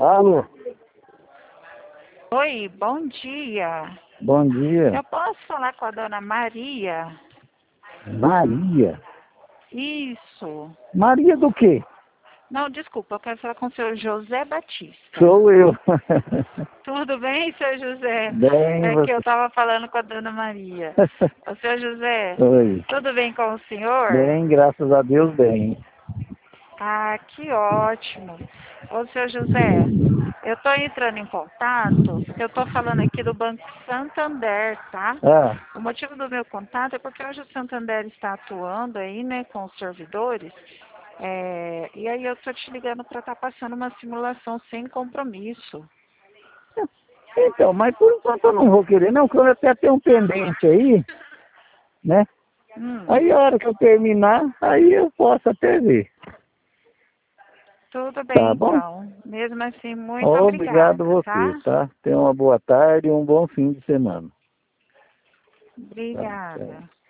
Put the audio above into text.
Alô, Oi, bom dia. bom dia. Eu posso falar com a dona Maria? Maria? Isso. Maria do quê? Não, desculpa, eu quero falar com o senhor José Batista. Sou eu. Tudo bem, senhor José? Bem, É que eu você. estava falando com a dona Maria. Ô, senhor José, Oi. tudo bem com o senhor? Bem, graças a Deus, bem. Ah, que ótimo. Ô, senhor José, eu estou entrando em contato, porque eu estou falando aqui do Banco Santander, tá? Ah, O motivo do meu contato é porque hoje o Santander está atuando aí, né, com os servidores, e aí eu estou te ligando para estar passando uma simulação sem compromisso. então, mas por enquanto eu não vou querer, não, porque eu até tenho um pendente aí, né? Hum, Aí a hora que eu terminar, aí eu posso até ver. tudo bem Tá bom? então. Mesmo assim, muito Obrigado obrigada, você, tá? tá? Tenha uma boa tarde e um bom fim de semana. Tá, tchau. Obrigada.